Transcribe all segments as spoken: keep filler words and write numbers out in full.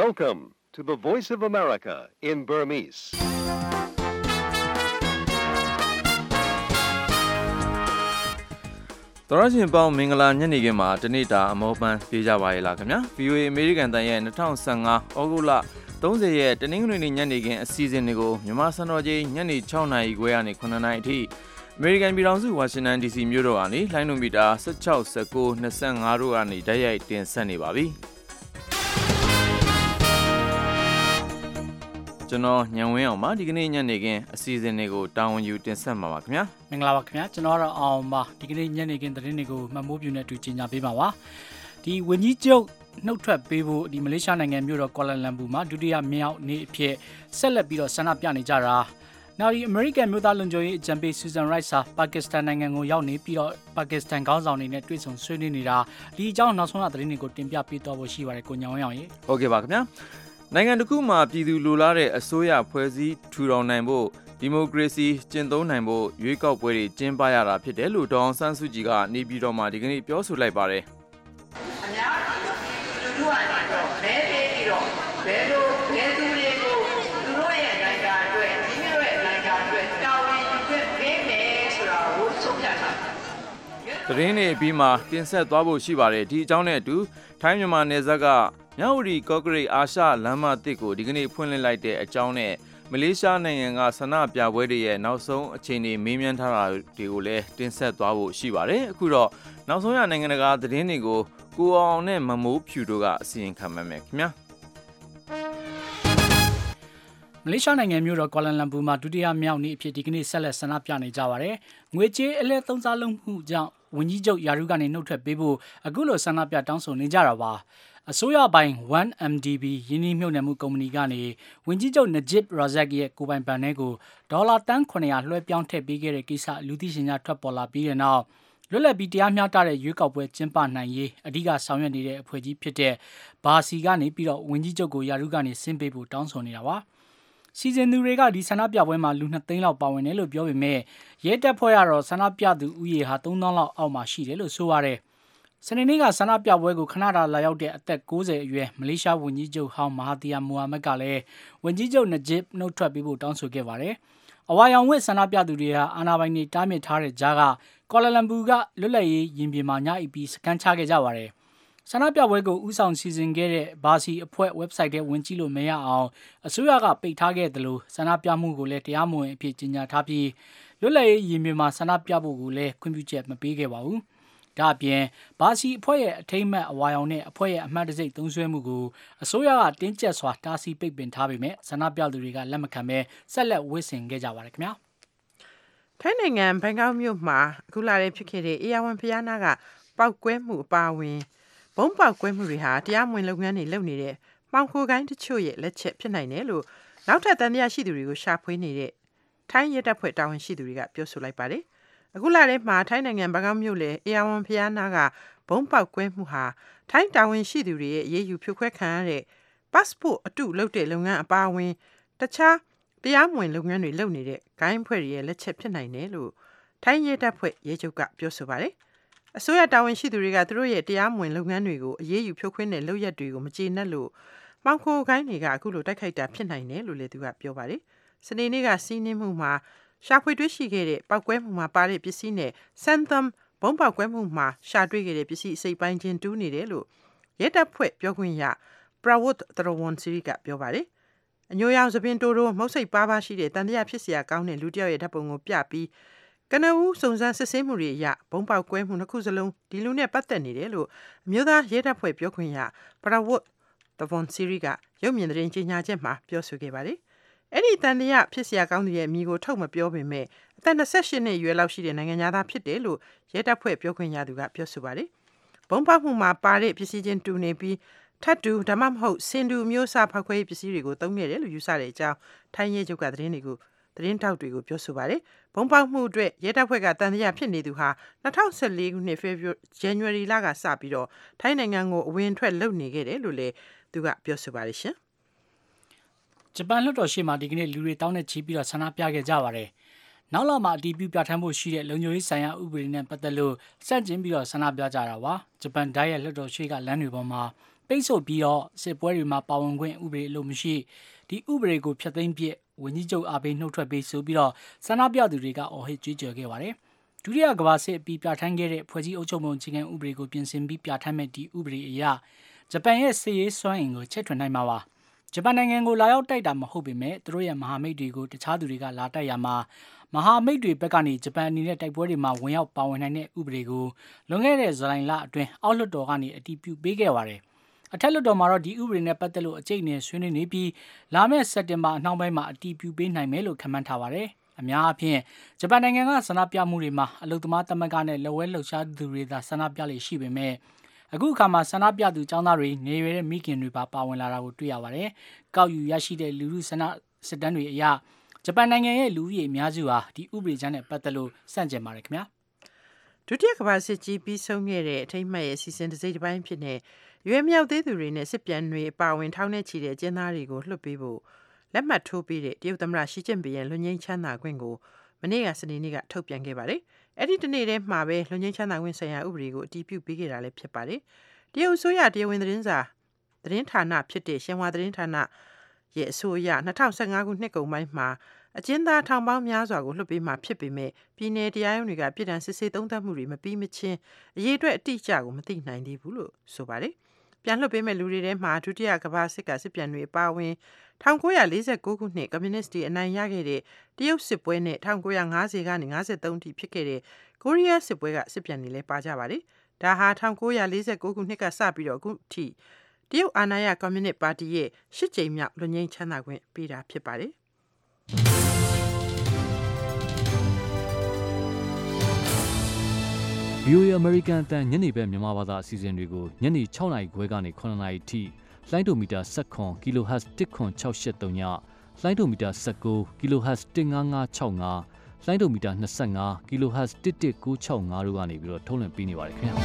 Welcome to the Voice of America in Burmese. တော်ရရှင်ပေါင်းမင်္ဂလာညနေခင်းမှာတနေ့တာအမောပန်းပြေးကြပါရဲ့လားခင်ဗျာ ဗီအိုအေ အမေရိကန်တန်ရဲ့၂၀၁၅ဩဂုတ်လ၃၀ရက်တနင်္ဂနွေနေ့ညနေခင်းအစီအစဉ်တွေကိုမြန်မာစံတော်ချိန်ညနေ၆နာရီခွဲကနေ၇နာရီအထိအမေရိကန်ပြည်ထောင်စုဝါရှင်တန် ဒီစီ မြို့တော်ကနေလိုင်းနိုမီတာ၁၆ ၁၉ ၂၅တို့ကနေတိုက်ရိုက်တင်ဆက်နေပါပြီကျွန်တော်ညံဝင်းအောင်ပါဒီကနေ့ညနေခင်းအစီအစဉ်တွေကိုတာဝန်ယူတင်ဆက်မှာပါခင်ဗျာမင်္ဂလာပါခင်ဗျာကျွန်တော်ကတော့အောင်ပါဒီကနေ့ညနေခင်းသတင်းတွေကိုမှတ်မိုးပြူနဲ့အတူကြီးညာပေးပါပါဒီဝန်ကြီးချုပ်နှုတ်ထွက်ပေးဖို့ဒီမလေးရှားနိုင်ငံမြို့တော်ကွာလာလမ်ပူမှာဒုတိယမြောက်နေ့အဖြစ်ဆက်လက်ပြီးတော့ဆန္ဒပြနေကြတာနောက်ဒီအမေရိကန်မြို့သားလုံခြုံရေးအကြံပေးဆူဇန်ရိုက်စာပါကစ္စတန်နိုင်ငံကိုရောက်နေပြီးတော့ပါကစ္စတန်ခေါင်းဆောင်တွေနဲ့တွေ့ဆုံဆွေးနွေးနေတာဒီအကြောင်းနောက်ဆုံးရသတင်းတွေကိုတင်ပြပေးတော့ဖို့ရှိပါတယ်ကိုညောင်ဝင်းအောင်ရေဟုတ်ကဲ့ပါခင်ဗျာနိုင်ငံတစ်ခုမှာပြည်သူလိုလားတဲ့အစိုးရဖွဲ့စည်းထူထောင်နိုင်ဖို့ဒီမိုကရေစီကျင့်သုံးနိုင်ဖို့ရွေးကောက်ပွဲတွေကျင်းပရတာဖြစ်တယ်လို့ဒေါ်အောင်ဆန်းစုကြည်ကနေပြည်တော်မှာဒီကနေ့ပြောဆိုလိုက်ပါတယ်အများလူထုကတော့မဲပေးပြီးတော့ဘယ်လိုဘယ်သူတွေကိုသူတို့ရဲ့နိုင်ငံအတွက်ဒီမျိုးရဲ့နိုင်ငံအတွက်တာဝန်ယူခွင့်ပေးမယ်ဆိုတာကိုဆုံးဖြတ်တာသတင်းတွေအပြီးမှာတင်ဆက်သွားဖို့ရှိပါတယ်ဒီအကြောင်းနဲ့အတူထိုင်းမြန်မာနယ်စပ်ကမြဝတီကော့ကရိတ်အာရှလမ်းမသစ်ကိုဒီကနေ့ဖွင့်လှစ်လိုက်တဲ့အကြောင်းနဲ့မလေးရှားနိုင်ငံကဆန္ဒပြပွဲတွေရဲ့နောက်ဆုံးအခြေအနေမေးမြန်းထားတာတွေကိုလည်းတင်ဆက်သွားဖို့ရှိပါတယ်အခုတော့နောက်ဆုံးရနိုင်ငံတကာသတင်းတွေကိုကိုအောင်နဲ့မမိုးဖြူတို့ကအစီရင်ခံမယ်ခင်ဗျာမလေးရှားနိုင်ငံမြို့တော်ကွာလာလမ်ပူမှာဒုတိယမြောက်နေ့အဖြစ်ဒီကနေ့ဆက်လက်ဆန္ဒပြနေကြပါတယ်ငွေကြေးအလဲသုံးစားလုံးမှုကြောင့်ဝန်ကြီးချုပ်ယာရုကနေနှုတ်ထွက်ပေးဖို့အခုလိုဆန္ဒပြတောင်းဆိုနေကြတာပါအစိုးရပိုင်း one M D B ယင်းနှိမ့်မြုပ်နှံမှုကုမ္ပဏီကနေဝန်ကြီးချုပ် Najib Razak ရဲ့ကိုပိုင်ဘဏ်ထဲကိုဒေါ်လာတန်း၇၀၀လွှဲပြောင်းထည့်ပေးခဲ့တဲ့ကိစ္စလူသိရှင်ကြားထွက်ပေါ်လာပြီးတဲ့နောက်လွတ်လပ်ပြီးတရားမျှတတဲ့ရွေးကောက်ပွဲကျင်းပနိုင်ရေးအဓိကဆောင်ရွက်နေတဲ့အဖွဲ့ကြီးဖြစ်တဲ့ဘာစီကနေပြီးတော့ဝန်ကြီးချုပ်ကိုယာရုကနေဆင်းပေးဖို့တောင်းဆိုနေတာပါစီစဉ်သူတွေကဒီဆန္ဒပြပွဲမှာလူနှစ်သိန်းလောက်ပါဝင်တယ်လို့ပြောပေမဲ့ရဲတပ်ဖွဲ့ကတော့ဆန္ဒပြသူဥယေဟာသုံးသောင်းလောက်အောက်မှာရှိတယ်လို့ဆိုပါတယ်စနေနေ့ကဆန္ဒပြပွဲကိုခဏတာလာရောက်တဲ့အသက်၉၀အရွယ်မလေးရှားဝန်ကြီးချုပ်ဟောင်းမဟာသီယာမိုဟာမက်ကလည်းဝန်ကြီးချုပ်နဂျစ်နှုတ်ထွက်ပေးဖို့တောင်းဆိုခဲ့ပါတယ်။အဝါရောင်ဝစ်ဆန္ဒပြသူတွေဟာအာဏာပိုင်တွေတားမြစ်ထားတဲ့ကြားကကွာလာလမ်ပူကလွတ်လပ်ရေးရင်ပြင်မှာညအီပီစကန်ချခဲ့ကြပါတယ်။ဆန္ဒပြပွဲကိုဥဆောင်စီစဉ်ခဲ့တဲ့ဘာစီအဖွဲ့ website ထဲဝင်ကြည့်လို့မရအောင်အစိုးရကပိတ်ထားခဲ့တယ်လို့ဆန္ဒပြမှုကိုလည်းတရားမဝင်အဖြစ်ကြေညာထားပြီးလွတ်လပ်ရေးရင်ပြင်မှာဆန္ဒပြဖို့ကိုလည်းခွင့်ပြုချက်မပေးခဲ့ပါဘူး။ဒါအပြင်ဘာစီအဖွဲ့ရဲ့အထိမ်းအမှတ်အဝါရောင်နဲ့အဖွဲ့ရဲ့အမှတ်တစိမ့်သုံးဆွဲမှုကိုအစိုးရကတင်းကျပ်စွာတားဆီးပိတ်ပင်ထားပေမဲ့ဆန္ဒပြသူတွေကလက်မခံဘဲဆက်လက်ဝစ်ဆင်ခဲ့ကြပါတယ်ခင်ဗျာထိုင်းနိုင်ငံဘန်ကောက်မြို့မှာအခုလာတဲ့ဖြစ်ခဲ့တဲ့အေယာဝန်ဖျားနာကပောက်ကွဲမှုအပါအဝင်ဘုံပေါက်ကွဲမှုတွေဟာတရားမဝင်လုပ်ငန်းတွေလုပ်နေတဲ့မှောင်ခိုကိုင်းတချို့ရဲ့လက်ချက်ဖြစ်နိုင်တယ်လို့နောက်ထပ်တန်တရားရှိသူတွေကိုရှာဖွေနေတဲ့ထိုင်းရဲတပ်ဖွဲ့တာဝန်ရှိသူတွေကပြောဆိုလိုက်ပါတယ်အခုလာတဲ့မှာထိုင်းနိုင်ငံဘန်ကောက်မြို့လေအေယာဝန်ဖျားနာကဘုံပေါက်ကွဲမှုဟာထိုင်းတာဝန်ရှိသူတွေရဲ့အရေးယူဖြိုခွဲခံရတဲ့ passport အတုလုပ်တဲ့လုပ်ငန်းအပါအဝင်တခြားတရားမဝင်လုပ်ငန်းတွေလုပ်နေတဲ့ဂိုင်းဖွဲ့တွေရဲ့လက်ချက်ဖြစ်နိုင်တယ်လို့ထိုင်းရဲတပ်ဖွဲ့ရဲချုပ်ကပြောဆိုပါတယ်အစိုးရတာဝန်ရှိသူတွေကသူတို့ရဲ့တရားမဝင်လုပ်ငန်းတွေကိုအရေးယူဖြိုခွင်းတဲ့လုပ်ရက်တွေကိုမကျေနပ်လို့မှောင်ခိုဂိုင်းတွေကအခုလိုတိုက်ခိုက်တာဖြစ်နိုင်တယ်လို့လည်းသူကပြောပါတယ်စနေနေ့ကစီးနှင်းမှုမှာရှာဖွေတွေ့ရှိခဲ့တဲ့ပောက်ကွဲမှုမှာပါတဲ့ပစ္စည်းနဲ့စန်သမ်ဘုံပောက်ကွဲမှုမှာရှာတွေ့ခဲ့တဲ့ပစ္စည်းအစိပ်ပိုင်းချင်းတူးနေတယ်လို့ရဲတပ်ဖွဲ့ပြောခွင့်ရပရဝတ်တရဝန်စီကပြောပါတယ်အညိုရောင်သပင်တိုးတိုးမုတ်စိတ်ပါးပါးရှိတဲ့တန်တရားဖြစ်စရာကောင်းတဲ့လူတစ်ယောက်ရဲ့ဓာတ်ပုံကိုပြပြီးကနဦးစုံစမ်းစစ်ဆေးမှုတွေအရဘုံပောက်ကွဲမှုနှစ်ခုစလုံးဒီလူနဲ့ပတ်သက်နေတယ်လို့အမျိုးသားရဲတပ်ဖွဲ့ပြောခွင့်ရပရဝတ်တဝန်စီကရုပ်မြင်သတင်းကြေညာချက်မှာပြောဆိုခဲ့ပါတယ်အဲ့ဒီတန်တရားဖြစ်စရာကောင်းတဲ့အမိကိုထုတ်မပြောပေမဲ့အသက်၂၈နှစ်အရွယ်လောက်ရှိတဲ့နိုင်ငံသားဖြစ်တယ်လို့ရဲတပ်ဖွဲ့ပြောခွင့်ရသူကပြောဆိုပါတယ်။ဘုံပေါက်မှုမှာပါတဲ့ပစ္စည်းချင်းတူနေပြီးထပ်တူဒါမှမဟုတ်စင်တူမျိုးစားဖောက်ခွဲရေးပစ္စည်းတွေကိုသုံးခဲ့တယ်လို့ယူဆတဲ့အကြောင်းထိုင်းရဲချုပ်ကသတင်းတွေကိုသတင်းတောက်တွေကိုပြောဆိုပါတယ်။ဘုံပေါက်မှုအတွက်ရဲတပ်ဖွဲ့ကတန်တရားဖြစ်နေသူဟာ၂၀၁၄ခုနှစ် January လကစပြီးတော့ထိုင်းနိုင်ငံကိုအဝင်ထွက်လုပ်နေခဲ့တယ်လို့လည်းသူကပြောဆိုပါတယ်ရှင်။ဂျပန်လွှတ်တော်ရှေ့မှာဒီကနေ့လူတွေတောင်းနဲ့ချီပြီးတော့ဆန္ဒပြခဲ့ကြပါတယ်။နောက်လာမှာအတီးပြုပြဋ္ဌာန်းဖို့ရှိတဲ့လုံခြုံရေးဆိုင်ရာဥပဒေနဲ့ပတ်သက်လို့စန့်ကျင်ပြီးတော့ဆန္ဒပြကြတာပါ။ဂျပန်ဒိုင်ရဲ့လွှတ်တော်ရှေ့ကလမ်းတွေပေါ်မှာပိတ်ဆို့ပြီးတော့စစ်ပွဲတွေမှာပါဝင်ခွင့်ဥပဒေလိုမရှိဒီဥပဒေကိုဖျက်သိမ်းပြစ်ဝန်ကြီးချုပ်အာဘေးနှုတ်ထွက်ပေးဆိုပြီးတော့ဆန္ဒပြသူတွေကအော်ဟစ်ကြွေးကြော်ခဲ့ပါတယ်ဒုတိယကမ္ဘာစစ်အပြီးပြဋ္ဌာန်းခဲ့တဲ့ဖွဲ့စည်းအုပ်ချုပ်ပုံအခြေခံဥပဒေကိုပြင်ဆင်ပြီးပြဋ္ဌာန်းမဲ့ဒီဥပဒေအရဂျပန်ရဲ့စစ်ရေးစွမ်းအင်ကိုချက်ထွင်နိုင်မှာပါဂျပန်နိုင်ငံကိုလာရောက်တိုက်တာမဟုတ်ပေမဲ့သူတို့ရဲ့မဟာမိတ်တွေကိုတခြားသူတွေကလာတိုက်ရမှာမဟာမိတ်တွေဘက်ကနေဂျပန်အနေနဲ့တိုက်ပွဲတွေမှာဝင်ရောက်ပါဝင်နိုင်တဲ့ဥပဒေကိုလွန်ခဲ့တဲ့ဇူလိုင်လအတွင်းအောက်လွှတ်တော်ကနေအတည်ပြုပေးခဲ့ပါတယ်အထက်လွှတ်တော်မှာတော့ဒီဥပဒေနဲ့ပတ်သက်လို့အကျိတ်နဲ့ဆွေးနွေးနေပြီးလာမယ့်စက်တင်ဘာအနှောင်းပိုင်းမှာအတည်ပြုပေးနိုင်မယ်လို့ခန့်မှန်းထားပါတယ်အများအပြားဂျပန်နိုင်ငံကဆန္ဒပြမှုတွေမှာအလုသမားသမဂ္ဂနဲ့လက်ဝဲလှုပ်ရှားသူတွေသာဆန္ဒပြလေရှိပေမဲ့အခုအခါမှာဆန္ဒပြသူចောင်းသားတွေနေရွယ်တဲ့မိခင်တွေပါပါဝင်လာတာကိုတွေ့ရပါတယ်။ကောက်ယူရရှိတဲ့လူလူဆန္ဒစစ်တမ်းတွေအရဂျပန်နိုင်ငံရဲ့လူဦးရေအများစုဟာဒီဥပဒေကြမ်းနဲ့ပတ်သက်လို့စန့်ကျင်ပါတယ်ခင်ဗျာ။ဒုတိယကမ္ဘာစစ်ကြီးပြီးဆုံးခဲ့တဲ့အထိမ်းအမှတ်ရဲ့စီစဉ်တစ်စိတ်တစ်ပိုင်းဖြစ်နေရွေးမြောက်သေးသူတွေနဲ့စစ်ပြန်တွေပါဝင်ထောင်းနေချီတဲ့ကျင်းသားတွေကိုလွှတ်ပေးဖို့လက်မှတ်ထိုးပေးတဲ့တရုတ်သမ္မတရှီကျင့်ပင်ရဲ့လွန်ငင်းချမ်းသာခွင့်ကိုမနေ့ကစနေနေ့ကထုတ်ပြန်ခဲ့ပါတယ်။အဲ့ဒီတနေ့တည်းမှာပဲလွန်ငင်းချမ်းသာခွင့်ဆိုင်ရာဥပဒေကိုအတည်ပြုပေးခဲ့တာလည်းဖြစ်ပါတယ်။တရုတ်အစိုးရတရားဝင်သတင်းစာသတင်းဌာနဖြစ်တဲ့ရှင်ဟွာသတင်းဌာနရဲ့အဆိုအရ၂၀၁၅ခုနှစ်ကုန်ပိုင်းမှာအကျဉ်းသားထောင်ပေါင်းများစွာကိုလွှတ်ပေးမှဖြစ်ပေမဲ့ပြည်내တရားရုံးတွေကပြည်ထန်စစ်ဆေးသုံးသပ်မှုတွေမပြီးမချင်းအရေးအတွက်အတိအကျကိုမသိနိုင်သေးဘူးလို့ဆိုပါတယ်။ပြန်လွှတ်ပေးမဲ့လူတွေထဲမှာဒုတိယကမ္ဘာစစ်ကစစ်ပြန်တွေအပါအဝင်၁၉၄၉ခုနှစ်ကွန်မြူနစ်တွေအနိုင်ရခဲ့တဲ့တရုတ်စစ်ပွဲနဲ့၁၉၅၀ကနေ၅၃အထိဖြစ်ခဲ့တဲ့ကိုရီးယားစစ်ပွဲကစစ်ပြန်တွေလည်းပါကြပါတယ်။ဒါဟာ၁၉၄၉ခုနှစ်ကစပြီးတော့အခုထိတရုတ်အာဏာရကွန်မြူနစ်ပါတီရဲ့ရှစ်ကြိမ်မြောက်လွတ်ငြိမ်းချမ်းသာခွင့်ပေးတာဖြစ်ပါတယ်။ဗီအိုအေ American အတန်ညနေဘက်မြန်မာဘာသာအစီအစဉ်တွေကိုညနေ၆နာရီခွဲကနေခုနှစ်နာရီထိလိုင်းဒိုမီတာ၁၇ kHz တစ်ခွန်၆၈၃ညလိုင်းဒိုမီတာ၁၉ kHz တစ်၅၅၆၅လိုင်းဒိုမီတာ၂၅ kHz တစ်တစ်၉၆၅တို့ကနေပြီးတော့ထုတ်လွှင့်ပေးနေပါတယ်ခင်ဗျာ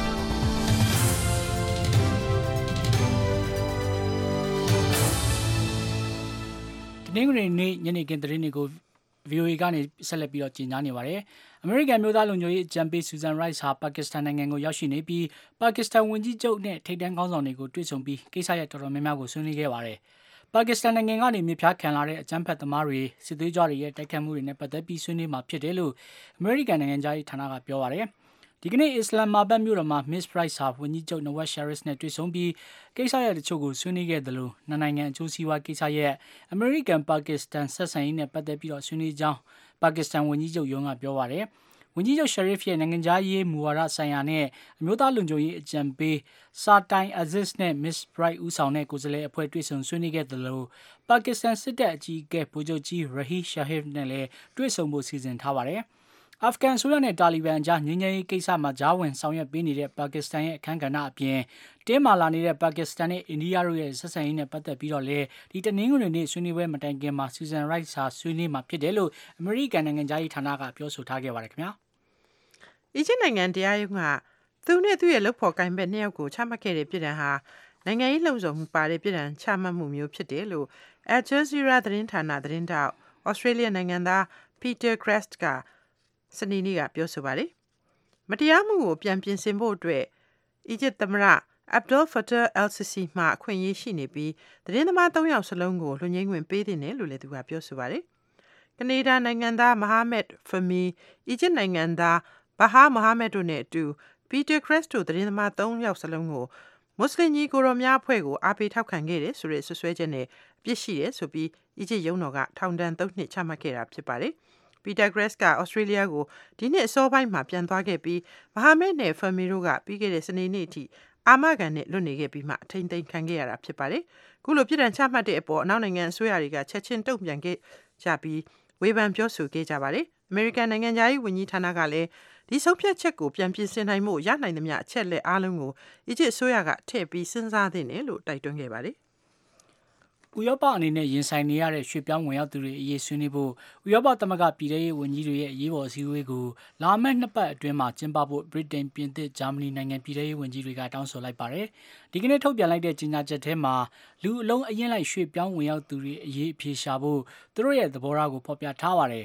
တနင်္ဂနွေနေ့ညနေခင်းသတင်းတွေကို ဗီအိုအေကနေဆက်လက်ပြီးတော့ကြီးညာနေပါတယ်။အမေရိကန်မျိုးသားလုံခြုံရေးအကြံပေးဆူဇန်ရိုက်စ်ဟာပါကစ္စတန်နိုင်ငံကိုရောက်ရှိနေပြီးပါကစ္စတန်ဝန်ကြီးချုပ်နဲ့ထိပ်တန်းခေါင်းဆောင်တွေကိုတွေ့ဆုံပြီးကိစ္စရပ်တော်တော်များများကိုဆွေးနွေးခဲ့ပါတယ်။ပါကစ္စတန်နိုင်ငံကနေမြေဖြားခံလာတဲ့အကြမ်းဖက်သမားတွေစစ်သွေးကြွတွေရဲ့တိုက်ခတ်မှုတွေနဲ့ပတ်သက်ပြီးဆွေးနွေးမှာဖြစ်တယ်လို့အမေရိကန်နိုင်ငံသားရေးဌာနကပြောပါတယ်။ဒီကနေ့အစ္စလာမာဘတ်မြို့တော်မှာ Miss Price ဟာဝန်ကြီးချုပ်နဝက်ရှာရစ်နဲ့တွေ့ဆုံပြီးကိစ္စရပ်တချို့ကိုဆွေးနွေးခဲ့တယ်လို့နှစ်နိုင်ငံအကျိုးစီးပွားကိစ္စရပ်အမေရိကန်ပါကစ္စတန်ဆက်ဆံရေးနဲ့ပတ်သက်ပြီးတော့ဆွေးနွေးကြောင်းပါကစ္စတန်ဝန်ကြီးချုပ်ရုံးကပြောပါတယ်။ဝန်ကြီးချုပ်ရှာရစ်ရဲ့နိုင်ငံသားရေးမူဝါဒဆိုင်ရာနဲ့အမျိုးသားလုံခြုံရေးအကြံပေးစာတိုင်အဇစ်နဲ့ Miss Bright ဦးဆောင်တဲ့ကိုယ်စားလှယ်အဖွဲ့တွေ့ဆုံဆွေးနွေးခဲ့တယ်လို့ပါကစ္စတန်စစ်တပ်အကြီးအကဲဗိုလ်ချုပ်ကြီး Raheel Shahid နဲ့လည်းတွေ့ဆုံဖို့စီစဉ်ထားပါတယ်။အာဖဂန်ဆိုရနဲ့တာလီဘန်ကြားငြိမ်းချမ်းရေးကိစ္စမှာဂျားဝင်ဆောင်ရွက်ပေးနေတဲ့ပါကစ္စတန်ရဲ့အခမ်းကဏ္ဍအပြင်တင်းမာလာနေတဲ့ပါကစ္စတန်နဲ့အိန္ဒိယတို့ရဲ့ဆက်ဆံရေးနဲ့ပတ်သက်ပြီးတော့လေဒီတနင်္ဂနွေနေ့ဆွေးနွေးပွဲမတိုင်ခင်မှာဆူဇန်ရိုက်စာဆွေးနွေးမှာဖြစ်တယ်လို့အမေရိကန်နိုင်ငံသားရေးဌာနကပြောဆိုထားခဲ့ပါတယ်ခင်ဗျာ။အီဂျစ်နိုင်ငံတရားရုံးကသူနဲ့သူ့ရဲ့လုပ်ဖော်ကိုင်ဘက်နှစ်ယောက်ကိုချမှတ်ခဲ့တဲ့ပြည်ထန်ဟာနိုင်ငံရေးလှုံ့ဆော်မှုပါတဲ့ပြည်ထန်ချမှတ်မှုမျိုးဖြစ်တယ်လို့ Al Jazeera သတင်းဌာနသတင်းတောက်ဩစတြေးလျနိုင်ငံသား Peter Crest ကစနေနေ့ကပြောဆိုပါတယ်။မတရားမှုကိုပြန်ပြင်ဆင်ဖို့အတွက်အီဂျစ်သမ္မတ Abdel Fattah al-Sisi မှအခွင့်အရေးရှိနေပြီးသတင်းသမားသုံးယောက်စလုံးကိုလွှတ်ငြိမ်းခွင့်ပေးသင့်တယ်လို့လည်းသူကပြောဆိုပါတယ်။ကနေဒါနိုင်ငံသား Mohamed Fahmy အီဂျစ်နိုင်ငံသား Baha Mohamed တို့နဲ့အတူ Peter Crest တို့သတင်းသမားသုံးယောက်စလုံးကိုမွတ်စလင်ညီကိုတော်များအဖွဲ့ကိုအားပေးထောက်ခံခဲ့တယ်ဆိုတဲ့ဆွဆွဲချက်နဲ့အပြစ်ရှိတယ်ဆိုပြီးအီဂျစ်ရုံးတော်ကထောင်ဒဏ်သုံးနှစ်ချမှတ်ခဲ့တာဖြစ်ပါတယ်။ Peter Crest ကဩစတြေးလျကိုဒီနှစ်အစောပိုင်းမှာပြန်သွားခဲ့ပြီး Mohamed နဲ့ Fahmy တို့ကပြီးခဲ့တဲ့စနေနေ့အထိအာမခံနဲ့လွတ်နေခဲ့ပြီးမှအထိန်သိမ်းခံခဲ့ရတာဖြစ်ပါတယ်။ခုလိုပြည်ထန်ချမှတ်တဲ့အပေါ်အနောက်နိုင်ငံအစိုးရတွေကချက်ချင်းတုံ့ပြန်ခဲ့ကြပြီးဝေဖန်ပြောဆိုခဲ့ကြပါတယ်။ American နိုင်ငံသားရေးဝန်ကြီးဌာနကလည်းဒီဆုံးဖြတ်ချက်ကိုပြန်ပြင်ဆင်နိုင်မှုရနိုင်သမျှအချက်လက်အားလုံးကိုအီဂျစ်အစိုးရကထည့်ပြီးစဉ်းစားသင့်တယ်လို့တိုက်တွန်းခဲ့ပါတယ်။ဥရောပအနေနဲ့ရင်ဆိုင်နေရတဲ့ရွှေ့ပြောင်းဝင်ရောက်သူတွေအရေးဆွေးနွေးဖို့ဥရောပသမဂ္ဂပြည်ထရေးဝန်ကြီးတွေရဲ့အရေးပေါ်အစည်းအဝေးကိုလာမယ့်နှစ်ပတ်အတွင်းမှာကျင်းပဖို့ဗြိတိန်ပြင်သစ်ဂျာမနီနိုင်ငံပြည်ထရေးဝန်ကြီးတွေကတောင်းဆိုလိုက်ပါတယ်။ဒီကနေ့ထုတ်ပြန်လိုက်တဲ့ကြေညာချက်ထဲမှာလူအလုံးအရင်လိုက်ရွှေ့ပြောင်းဝင်ရောက်သူတွေအရေးအပြေရှားဖို့သူတို့ရဲ့သဘောထားကိုဖော်ပြထားပါတယ်။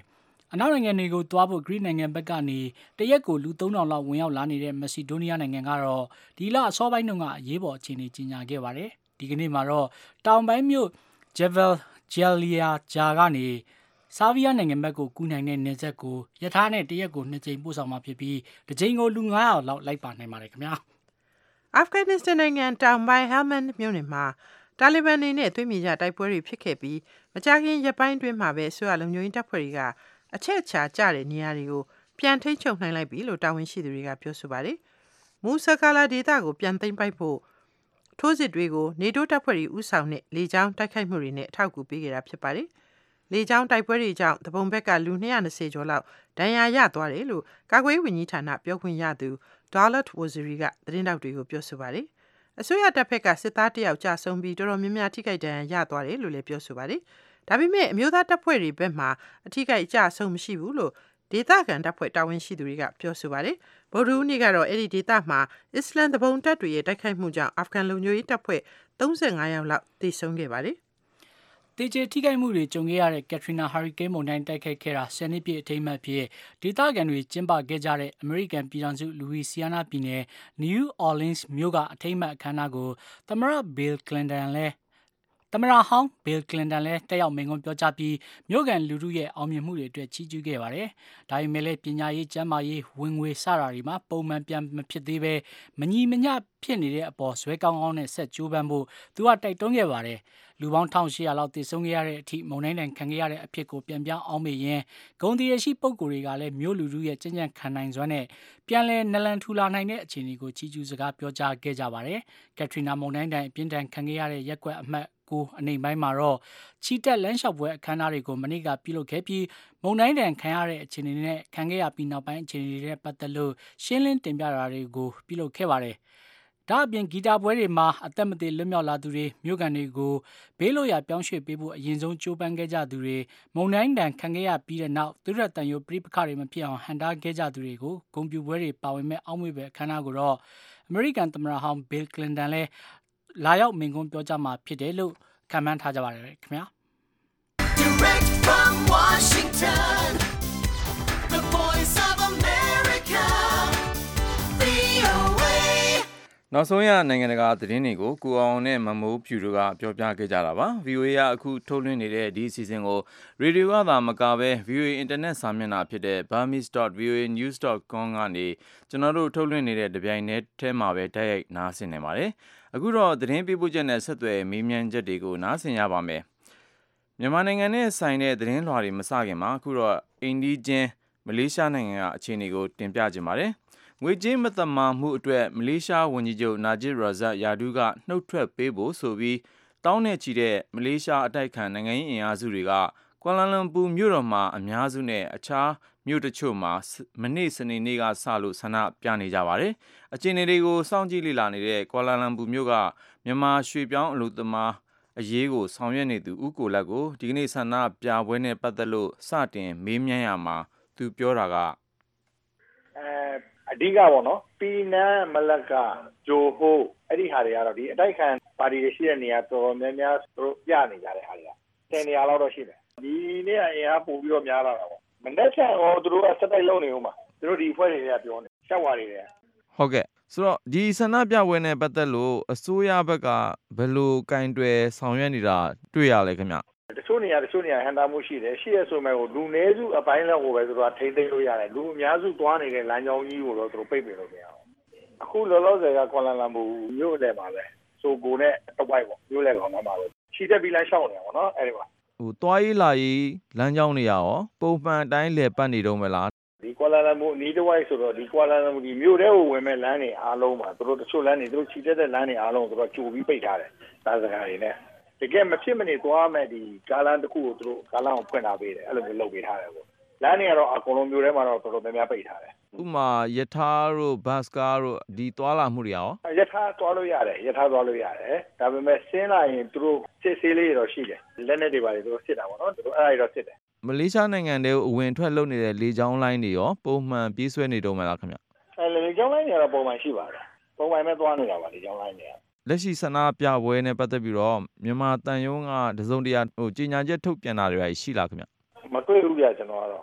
အနောက်နိုင်ငံတွေကိုတွားဖို့ဂရိနိုင်ငံဘက်ကနေတရက်ကိုလူသုံးထောင်လောက်ဝင်ရောက်လာနေတဲ့မက်ဆီဒိုးနီးယားနိုင်ငံကတော့ဒီလအစောပိုင်းတုန်းကအရေးပေါ်အခြေအနေကြီးညာခဲ့ပါတယ်ဒီကနေ့မှာတော့တောင်ပိုင်းမြို့ဂျက်ဗယ်ဂျယ်လီယာဂျာကနေဆာဗီးယားနိုင်ငံဘက်ကိုကူးနိုင်တဲ့နယ်စပ်ကိုရထားနဲ့တရက်ကိုနှစ်ကြိမ်ပို့ဆောင်မှာဖြစ်ပြီးတစ်ကြိမ်ကိုလူငါးရာလောက်လိုက်ပါနိုင်ပါတယ်ခင်ဗျာအာဖဂန်နစ္စတန်နိုင်ငံတောင်ပိုင်းဟယ်မန်မြို့နယ်မှာတာလီဘန်တွေနဲ့သွေးမြေကြတိုက်ပွဲတွေဖြစ်ခဲ့ပြီးမကြာခင်ရက်ပိုင်းအတွင်းမှာပဲဆွေးနွေးလုံခြုံရေးတပ်ဖွဲ့တွေကအချက်အချာကျတဲ့နေရာတွေကိုပြန်ထိန်းချုပ်နိုင်လိုက်ပြီလို့တာဝန်ရှိသူတွေကပြောဆိုပါတယ်။မူဆာကာလာဒေသကိုပြန်သိမ်းပိုက်ဖို့ထိုးစစ်တွေကိုနေတိုးတပ်ဖွဲ့တွေဥဆောင်တဲ့လေကြောင်းတိုက်ခိုက်မှုတွေနဲ့အထောက်အကူပေးခဲ့တာဖြစ်ပါတယ်။လေကြောင်းတိုက်ပွဲတွေကြောင့်တပုံဘက်ကလူ၂၂၀ကျော်လောက်ဒဏ်ရာရသွားတယ်လို့ကာကွယ်ရေးဝန်ကြီးဌာနပြောခွင့်ရသူဒေါ်လတ်ဝဇရီကသတင်းတောက်တွေကိုပြောဆိုပါတယ်။အစိုးရတပ်ဖက်ကစစ်သားတယောက်ကြာဆုံးပြီးတော်တော်များများထိခိုက်ဒဏ်ရာရသွားတယ်လို့လည်းပြောဆိုပါတယ်။ဒါပေမဲ့အမျိုးသားတပ်ဖွဲ့တွေဘက်မှအထိခိုက်အကျဆုံးမရှိဘူးလို့ဒေသခံတပ်ဖွဲ့တာဝန်ရှိသူတွေကပြောဆိုပါတယ်။ဗုဒ္ဓဦးနေ့ကတော့အဲ့ဒီဒေသမှာအစ္စလမ်တပုံတပ်တွေရဲ့တိုက်ခိုက်မှုကြောင့်အာဖဂန်လုံခြုံရေးတပ်ဖွဲ့၃၅ယောက်လောက်သေဆုံးခဲ့ပါတယ်။တေချေထိခိုက်မှုတွေကြုံခဲ့ရတဲ့ကက်ထရီနာဟာရီကိန်းမုန်တိုင်းတိုက်ခိုက်ခဲ့တာဆယ်နှစ်ပြည့်အထိမ်းအမှတ်ဖြစ်ဒေသခံတွေကျင်းပခဲ့ကြတဲ့အမေရိကန်ပြည်ထောင်စုလူဝီစီယာနာပြည်နယ်နယူးအော်လင်းစ်မြို့ကအထိမ်းအမှတ်အခမ်းအနားကိုသမ္မတဘီလ်ကလင်တန်လည်းသမ္မတဟောင်းဘီလ်ကလင်တန်လည်းတက်ရောက်မိန့်ခွန်းပြောကြားပြီးမြို့ကန်လူထုရဲ့အောင်မြင်မှုတွေအတွက်ချီးကျူးခဲ့ပါတယ်။ဒါပေမဲ့လည်းပညာရေးကျန်းမာရေးဝင်ငွေစတာတွေမှာပုံမှန်ပြန်မဖြစ်သေးပဲမညီမမျှဖြစ်နေတဲ့အပေါ်ဇွဲကောင်းကောင်းနဲ့ဆက်ကြိုးပမ်းဖို့သူကတိုက်တွန်းခဲ့ပါတယ်။လူပေါင်း၁၈၀၀လောက်တည်ဆုံခဲ့ရတဲ့အထိမုန်တိုင်းတန်ခံခဲ့ရတဲ့အဖြစ်ကိုပြန်ပြောင်းအောင်မေရင်ဂုံတီရရှိပုံကိုယ်တွေကလည်းမြို့လူထုရဲ့ကြံ့ကြံ့ခံနိုင်စွမ်းနဲ့ပြန်လည်နလန်ထူလာနိုင်တဲ့အခြေအနေကိုချီးကျူးစကားပြောကြားခဲ့ကြပါတယ်။ကက်ထရီနာမုန်တိုင်းတန်အပြင်းထန်ခံခဲ့ရတဲ့ရက်ကွက်အမှတ်ကိုအနေပိုင်းမှာတော့ချီတက်လန်းလျှောက်ပွဲအခမ်းအနားတွေကိုမနေ့ကပြုလုပ်ခဲ့ပြီးမုန်တိုင်းတန်ခံရတဲ့အခြေအနေနဲ့ခံခဲ့ရပြီးနောက်ပိုင်းအခြေအနေတွေနဲ့ပတ်သက်လို့ရှင်းလင်းတင်ပြတာတွေကိုပြုလုပ်ခဲ့ပါတယ်။ဒါအပြင်ဂီတာပွဲတွေမှာအသက်မသေလွတ်မြောက်လာသူတွေမြို့ကန်တွေကိုဘေးလို့ရပြောင်းရွှေ့ပေးဖို့အရင်ဆုံးကြိုးပမ်းခဲ့ကြသူတွေမုန်တိုင်းတန်ခံခဲ့ရပြီးတဲ့နောက်သူရတန်ယိုပြိပခတွေမဖြစ်အောင်ဟန်တားခဲ့ကြသူတွေကိုဂုဏ်ပြုပွဲတွေပါဝင်မဲ့အောက်မေ့ပဲအခမ်းအနားကိုတော့အမေရိကန်သမ္မတဟောင်းဘီလ်ကလင်တန်လည်းလာရောက်မိန့်ခွန်းပြောကြားမှာဖြစ်တယ်လို့ခန့်မှန်းထားကြပါတယ်ခင်ဗျာ Direct from Washington The Voice of America V O A နောက်ဆုံးရနိုင်ငံတကာသတင်းတွေကိုကိုအောင်နဲ့မမိုးဖြူတို့ကပြောပြခဲ့ကြတာပါ ဗီအိုအေ ကအခုထုတ်လွှင့်နေတဲ့ဒီအစီအစဉ်ကိုရေဒီယိုကသာမကပဲ ဗီအိုအေ အင်တာနက်စာမျက်နှာဖြစ်တဲ့ burmese dot v o a news dot com ကနေကျွန်တော်တို့ထုတ်လွှင့်နေတဲ့တပြိုင်တည်းထဲမှာပဲတိုက်ရိုက်နားဆင်နေပါတယ်အခုတော့သတင်းပေးပို့ချက်နဲ့ဆက်သွယ်မေးမြန်းချက်တွေကိုနားဆင်ရပါမယ်မြန်မာနိုင်ငံနဲ့ဆိုင်တဲ့သတင်းလွှာတွေမစခင်မှာအခုတော့အိန္ဒိချင်းမလေးရှားနိုင်ငံကအခြေအနေကိုတင်ပြကြပါမယ်ငွေကြေးမတမာမှုအတွက်မလေးရှားဝန်ကြီးချုပ်နာဂျစ်ရာဇတ်ယာဒူးကနှုတ်ထွက်ပေးဖို့ဆိုပြီးတောင်းနဲ့ချီတဲ့မလေးရှားအတိုက်ခံနိုင်ငံရေးအင်အားစုတွေကကွာလာလမ်ပူမြို့တော်မှာအများစုနဲ့အခြားမြို့တချို့မှာမနေ့စနေနေ့ကစလို့ဆန္ဒပြနေကြပါတယ်။အခြေအနေတွေကိုစောင့်ကြည့်လေ့လာနေတဲ့ကွာလာလမ်ပူမြို့ကမြန်မာရွှေပြောင်းအလုပ်သမားအရေးကိုဆောင်ရွက်နေသူဦးကိုလက်ကိုဒီကနေ့ဆန္ဒပြပွဲနဲ့ပတ်သက်လို့စတင်မေးမြန်းရမှာသူပြောတာကအဲအဓိကပေါ့နော်ပီနန်မလကဂျိုဟိုအဲ့ဒီဟာတွေကတော့ဒီအတိုက်ခံပါတီတွေရှိတဲ့နေရာတော်တော်များများသူတို့ပြနေကြတဲ့ဟာတွေကဆယ်နေရာလောက်တော့ရှိတယ်ဒီနေ့အရင်ကပို့ပြီးတော့များလာတာပေါ့မနေ့ကဟောသူတို့ကစက်တိုက်လုံးနေဦးမှာသူတို့ဒီဖွဲ့တွေကပြောနေရှက်ဝါတွေတွေဟုတ်ကဲ့ဆိုတော့ဒီဆန္ဒပြပွဲနဲ့ပတ်သက်လို့အစိုးရဘက်ကဘယ်လိုကင်တွယ်ဆောင်ရွက်နေတာတွေ့ရလဲခင်ဗျတချို့နေရာတချို့နေရာဟန်တာမှုရှိတယ်ရှိရဆိုမဲ့ကိုလူနည်းစုအပိုင်းလောက်ကိုပဲသူတို့ကထိမ့်သိမ်းလို့ရတယ်လူအများစုသွားနေတဲ့လမ်းကြောင်းကြီးကိုတော့သူတို့ပိတ်ပင်လို့မရအောင်အခုလောလောဆယ်ကကွာလာလမ်ပူမြို့နယ်မှာပဲဆိုကိုနဲ့တဝိုက်ပေါ့မြို့နယ်ကောင်မှာပဲခြိတက်ပြီးလမ်းလျှောက်နေတာပေါ့နော်အဲ့ဒီမှာဟိုသွားရေးလာရေးလမ်းကြောင်းတွေရောပုံမှန်အတိုင်းလည်ပတ်နေတော့မလားဒီကွာလာလမ်ပူနီးတဝိုက်ဆိုတော့ဒီကွာလာလမ်ပူဒီမြို့ထဲကိုဝင်မဲ့လမ်းတွေအားလုံးမှာသူတို့တချို့လမ်းတွေသူတို့ခြိတက်တဲ့လမ်းတွေအားလုံးကိုသူတို့ကြိုပြီးပိတ်ထားတယ်ဒါစကားတွေနဲ့တကယ်မဖြစ်မနေသွားမဲ့ဒီကားလမ်းတစ်ခုကိုသူတို့ကားလမ်းကိုဖွင့်ထားပေးတယ်အဲ့လိုမျိုးလုပ်ပေးထားတယ်ပေါ့လမ်းတွေကတော့အကုန်လုံးမြို့ထဲမှာတော့တော်တော်များများပိတ်ထားတယ်ဥမာယထာတို့ဘတ်စကားတို့ဒီသွားလာမှုတွေရောယထာသွားလို့ရတယ်ယထာသွားလို့ရတယ်ဒါပေမဲ့ဆင်းလာရင်သူတို့စစ်ဆေးလေးတော့ရှိတယ်လက်နဲ့တွေပါလေသူတို့စစ်တာပေါ့နော်သူတို့အဲ့ဒါတွေတော့စစ်တယ်မလေးရှားနိုင်ငံထဲကိုအဝင်ထွက်လုပ်နေတဲ့လေကြောင်းလိုင်းတွေရောပုံမှန်ပြေးဆွဲနေတော့မလားခင်ဗျအဲလေကြောင်းလိုင်းတွေကတော့ပုံမှန်ရှိပါတယ်ပုံမှန်ပဲသွားနေတာပါလေကြောင်းလိုင်းတွေကလက်ရှိဆန္ဒပြပွဲနဲ့ပတ်သက်ပြီးတော့မြန်မာတန်ယုံကတစုံတရာဟိုကြီးညာချက်ထုတ်ပြန်တာတွေရှိလားခင်ဗျမတွေ့ဘူးဗျကျွန်တော်ကတော့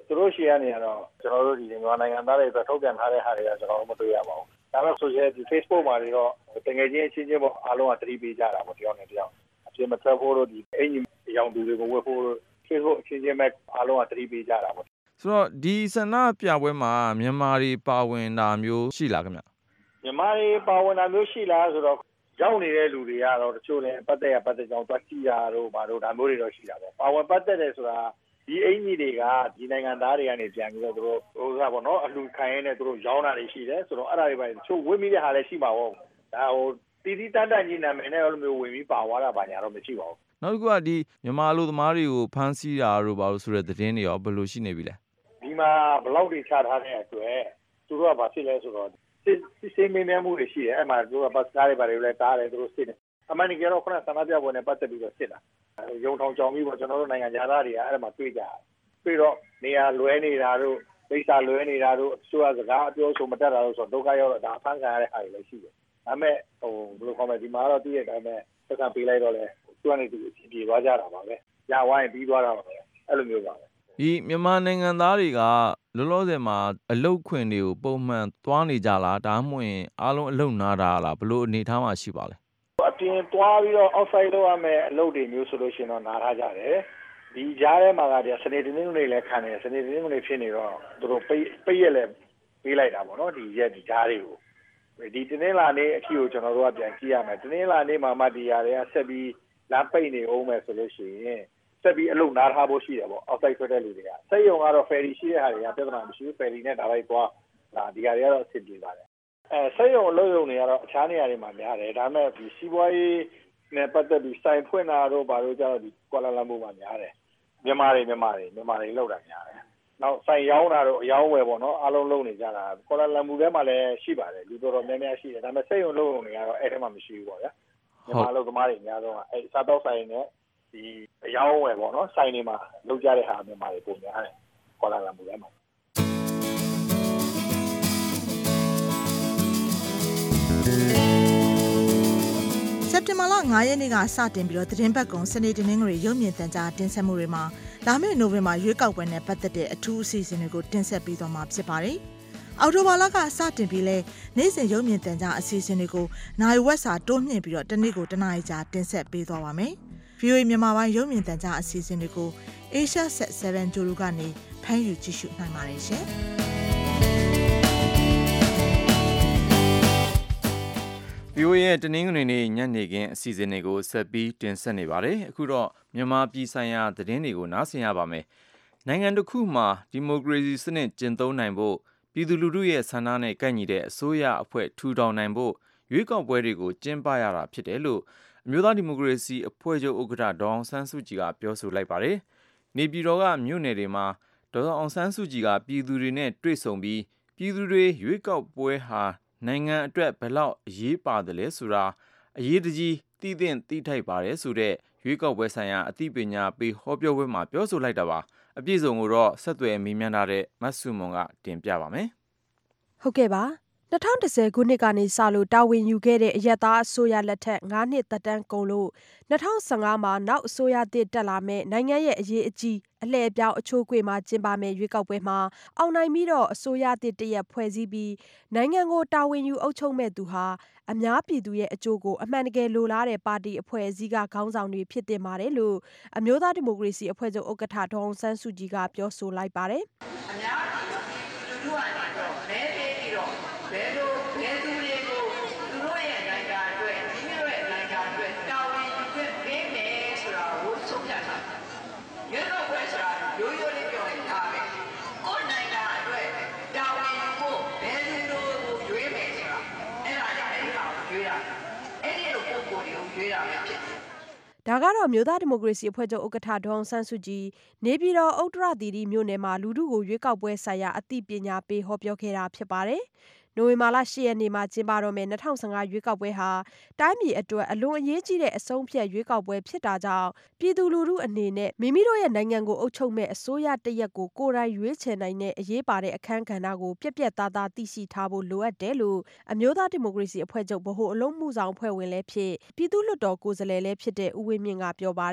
သူတို့ရှိရနေရတော့ကျွန်တော်တို့ဒီမြန်မာနိုင်ငံသားတွေအတွက်ထုတ်ပြန်ထားတဲ့ဟာတွေကကျွန်တော်တို့မတွေ့ရပါဘူးဒါပေမဲ့ social ဒီ Facebook မှာတွေတော့တကယ်ချင်းအချင်းချင်းပေါ့အားလုံးကသတိပေးကြတာပေါ့တယောက်နဲ့တယောက်အပြင်မထွက်ဖို့လို့ဒီအင်ကြီးအယောင်သူတွေကိုဝတ်ဖို့လို့ Facebook အချင်းချင်းပဲအားလုံးကသတိပေးကြတာပေါ့ဆိုတော့ဒီဆန္ဒပြပွဲမှာမြန်မာတွေပါဝင်တာမျိုးရှိလားခင်ဗျမြန်မာတွေပါဝင်တာမျိုးရှိလားဆိုတော့ရောက်နေတဲ့လူတွေကတော့တချို့လည်းပတ်သက်ရပတ်သက်ကြောင်းတွက်ကြည့်ရတော့ဘာလို့ဒါမျိုးတွေတော့ရှိတာပေါ့ပါဝင်ပတ်သက်တယ်ဆိုတာဒီအင်ကြီးတွေကဒီနိုင်ငံသားတွေကနေပြန်ပြီးတော့သူတို့ဟိုကပေါ့နော်အလှခံရင်းနဲ့သူတို့ရောင်းတာတွေရှိတယ်ဆိုတော့အဲ့ဒါတွေပဲတချို့ဝင်းမိတဲ့ဟာလည်းရှိပါဘောဒါဟိုတီတီတန်တန်ကြီးနာမည်နဲ့အဲ့လိုမျိုးဝင်ပြီးပါသွားတာပါညာတော့မရှိပါဘူးနောက်တစ်ခုကဒီမြန်မာလူသမားတွေကိုဖမ်းဆီးတာတို့ဘာလို့ဆိုတဲ့သတင်းတွေရောဘယ်လိုရှိနေပြီလဲဒီမှာဘလောက်တွေချထားတဲ့အတွက်သူတို့ကဘာဖြစ်လဲဆိုတော့စစ်စစ်မင်းများမှုတွေရှိတယ်အဲ့မှာသူကဘတ်ကားတွေဘာတွေလဲတားတယ်သူတို့စစ်တယ်အမှန်တကယ်တော့ခုနဆန္ဒပြပွဲနဲ့ပတ်သက်ပြီးတော့စစ်တာရုံထောင်ကြောင်ပြီးတော့ကျွန်တော်တို့နိုင်ငံသားတွေကအဲ့မှာတွေ့ကြတယ်ပြီးတော့နေရာလွဲနေတာတို့ဒိတ်စာလွဲနေတာတို့အစိုးရစကားအပြောဆိုမတတ်တာလို့ဆိုတော့ဒုက္ခရောက်တော့ဒါအဖမ်းခံရတဲ့ဟာတွေလည်းရှိတယ်ဒါပေမဲ့ဟိုဘယ်လိုခေါ်မလဲဒီမှာတော့တည့်ရဲ့အတိုင်းပဲသက်သာပေးလိုက်တော့လဲသူကနေသူပြေသွားကြတာပါပဲရဝိုင်းပြီးသွားတာပါပဲအဲ့လိုမျိုးပါပဲဒီမြန်မာနိုင်ငံသားတွေကလောလောဆယ်မှာအလုတ်ခွင်တွေကိုပုံမှန်သွားနေကြလားဒါမှမဟုတ်ရင်အားလုံးအလုတ်နာတာလားဘယ်လိုအနေထားမှရှိပါလဲအပြင်သွားပြီးတော့ outside လုပ်ရမယ်အလုပ်တွေမျိုးဆိုလို့ရှိရင်တော့နားထားကြတယ်ဒီကြားထဲမှာကဒီစနေတနင်္ဂနွေလည်းခံတယ်စနေတနင်္ဂနွေဖြစ်နေတော့သူတို့ပိတ်ပိတ်ရက်လည်းပေးလိုက်တာပေါ့နော်ဒီရက်ဒီကြားတွေကိုဒီတနင်္လာနေ့အထိကိုကျွန်တော်တို့ကပြန်ကြည့်ရမယ်တနင်္လာနေ့မှာမှဒီຢာတွေကဆက်ပြီးလမ်းပိတ်နေအောင်မယ်ဆိုလို့ရှိရင်ဆက်ပြီးအလုပ်နားထားဖို့ရှိတယ်ပေါ့ outside ထွက်တဲ့လူတွေကစိတ်ယုံကတော့ ferry ရှိတဲ့ဟာတွေကပြဿနာမရှိဘူး ferry နဲ့ဒါလိုက်သွားဒါဒီຢာတွေကတော့အဆင်ပြေပါတယ်အဲစိတ်ယုံအလုပ်ယုံတွေကတော့အခြားနေရာတွေမှာများတယ်ဒါပေမဲ့ဒီစီးပွားရေးနဲ့ပတ်သက်ပြီးစိုင်ဖွင့်တာတို့ဘာလို့ကြတော့ဒီကွာလာလမ်ပူမှာများတယ်မြန်မာတွေမြန်မာတွေမြန်မာတွေလောက်တာများတယ်နောက်ဆိုင်ရောင်းတာတို့အယောင်းဝယ်ပေါ့နော်အားလုံးလုံးနေကြတာကွာလာလမ်ပူထဲမှာလည်းရှိပါတယ်လူတော်တော်များများရှိတယ်ဒါပေမဲ့စိတ်ယုံလုံးယုံတွေကတော့အဲ့ထဲမှာမရှိဘူးပေါ့ဗျာမြန်မာလူသမားတွေအများဆုံးကအဲ့စားတော့ဆိုင်နဲ့ဒီအယောင်းဝယ်ပေါ့နော်ဆိုင်တွေမှာလောက်ကြတဲ့ဟာမြန်မာတွေပုံများတယ်ကွာလာလမ်ပူထဲမှာစက်တင်ဘာလ၅ရက်နေ့ကစတင်ပြီးတော့သတင်းပတ်ကုံစနေတနင်္ဂနွေရုပ်မြင်သံကြားတင်ဆက်မှုတွေမှာလာမယ့်နိုဝင်ဘာရွေးကောက်ပွဲနဲ့ပတ်သက်တဲ့အထူးအစီအစဉ်တွေကိုတင်ဆက်ပေးသွားမှာဖြစ်ပါတယ်။အော်တိုဘာလကစတင်ပြီးလဲနေ့စဉ်ရုပ်မြင်သံကြားအစီအစဉ်တွေကိုနိုင်ဝက်စာတိုးမြင့်ပြီးတော့တနေ့ကိုတစ်နာရီကြာတင်ဆက်ပေးသွားပါမယ်။ ဗီ အို အေ မြန်မာပိုင်းရုပ်မြင်သံကြားအစီအစဉ်တွေကို Asia Set 7 ဂျိုလူကနေဖမ်းယူကြည့်ရှုနိုင်ပါတယ်ရှင်။ဗီ အို အေ ရဲ့တနင်္ဂနွေနေ့ညနေခင်းအစီအစဉ်တွေကိုဆက်ပြီးတင်ဆက်နေပါတယ်။အခုတော့မြန်မာပြည်ဆိုင်ရာသတင်းတွေကိုနားဆင်ရပါမယ်။နိုင်ငံတစ်ခုမှာဒီမိုကရေစီစနစ်ကျင့်သုံးနိုင်ဖို့ပြည်သူလူထုရဲ့ဆန္ဒနဲ့ကိုက်ညီတဲ့အစိုးရအဖွဲ့ထူထောင်နိုင်ဖို့ရွေးကောက်ပွဲတွေကိုကျင်းပရတာဖြစ်တယ်လို့အမျိုးသားဒီမိုကရေစီအဖွဲ့ချုပ်ဥက္ကဋ္ဌဒေါ်အောင်ဆန်းစုကြည်ကပြောဆိုလိုက်ပါတယ်။နေပြည်တော်ကမြို့နယ်တွေမှာဒေါ်အောင်ဆန်းစုကြည်ကပြည်သူတွေနဲ့တွေ့ဆုံပြီးပြည်သူတွေရွေးကောက်ပွဲဟာနိုင်ငံအတွက်ဘယ်လောက်အရေးပါတယ်လဲဆိုတာအရေးတကြီးသိသင့်သိထိုက်ပါတယ်ဆိုတဲ့ရွေးကောက်ပွဲဆိုင်ရာအသိပညာပေးဟောပြောပွဲမှာပြောဆိုလိုက်တာပါအပြည့်စုံကိုတော့ဆက်သွယ်မေးမြန်းထားတဲ့မဆုမွန်ကတင်ပြပါမယ်ဟုတ်ကဲ့ပါ၂၀၁၀ခုနှစ်ကနေစလို့တာဝန်ယူခဲ့တဲ့အရက်သားအစိုးရလက်ထက်၅နှစ်သက်တမ်းကုန်လို့၂၀၁၅မှာနောက်အစိုးရသစ်တက်လာမဲ့နိုင်ငံရဲ့အရေးအကြီးအလှည့်ပြောင်းအချိုးကွေ့မှာကျင်းပမယ့်ရွေးကောက်ပွဲမှာအောင်နိုင်ပြီးတော့အစိုးရသစ်တရက်ဖွဲ့စည်းပြီးနိုင်ငံကိုတာဝန်ယူအုပ်ချုပ်မဲ့သူဟာအများပြည်သူရဲ့အကျိုးကိုအမှန်တကယ်လိုလားတဲ့ပါတီအဖွဲ့အစည်းကခေါင်းဆောင်တွေဖြစ်တင်ပါတယ်လို့အမျိုးသားဒီမိုကရေစီအဖွဲ့ချုပ်ဥက္ကဋ္ဌဒေါ်အောင်ဆန်းစုကြည်ကပြောဆိုလိုက်ပါတယ်အများပြည်သူလူထုကနေတော့မဲပေးပြီးတော့ဘယ်လိုဘယ်သူတွေကိုသူတို့ရဲ့နိုင်ငံအတွက်ဒီမျိုးရဲ့နိုင်ငံအတွက်တာဝန်ယူခွင့်ပေးမယ်ဆိုတာကိုဆုံးဖြတ်တာရွေးကောက်ပွဲဆိုတာရိုးရိုးလေးပြောရင်ဒါပဲကိုယ်နိုင်ငံအတွက်တာဝန်ယူဖို့ဘယ်သူတို့ကိုရွေးမယ်ဆိုတာအဲ့ဒါကြောင့်အဲ့ဒီဟာကိုရွေးတာအဲ့ဒီလိုပုံကိုယ်တွေကိုရွေးတာပဲဖြစ်တယ်ဒါကတော့မျိုးသားဒီမိုကရေစီအဖွဲ့ချုပ်ဥက္ကဋ္ဌဒေါ်အောင်ဆန်းစုကြည်နေပြည်တော်ဥတ္တရသီရိမြို့နယ်မှာလူထုကိုရွေးကောက်ပွဲဆိုင်ရာအသိပညာပေးဟောပြောခဲ့တာဖြစ်ပါတယ်။နိုဝင်ဘာလ၈ရက်နေ့မှာကျင်းပတော့မယ့်၂၀၁၅ရွေးကောက်ပွဲဟာတိုင်းပြည်အတွက်အလွန်အရေးကြီးတဲ့အဆုံးဖြတ်ရွေးကောက်ပွဲဖြစ်တာကြောင့်ပြည်သူလူထုအနေနဲ့မိမိတို့ရဲ့နိုင်ငံကိုအုပ်ချုပ်မဲ့အစိုးရတရက်ကိုကိုယ်တိုင်ရွေးချယ်နိုင်တဲ့အရေးပါတဲ့အခန်းကဏ္ဍကိုပြက်ပြက်သားသားသိရှိထားဖို့လိုအပ်တယ်လို့အမျိုးသားဒီမိုကရေစီအဖွဲ့ချုပ်ဗဟိုအလုံးမှုဆောင်အဖွဲ့ဝင်လည်းဖြစ်ပြည်သူ့လွှတ်တော်ကိုယ်စားလှယ်လည်းဖြစ်တဲ့ဦးဝင်းမြင့်ကပြောပါတယ်